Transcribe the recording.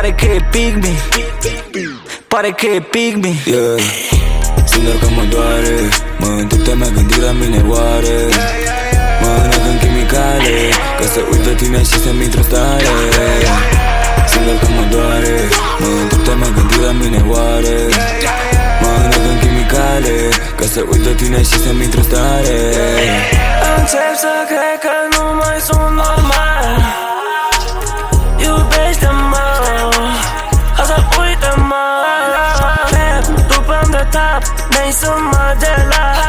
Pare că e pigmi, pare că e pigmi. Yeah. Simt doar că mă doare, mă întreb, te-ai mai gândit la mine oare? Mă înec în chimicale, ca să uit de tine și să-mi intru stare. Simt doar că mă doare, mă întreb, te-ai mai gândit la mine oare? Mă înec în chimicale, ca să uit de tine și să-mi intru stare. Încep să cred că nu mai sunt normal.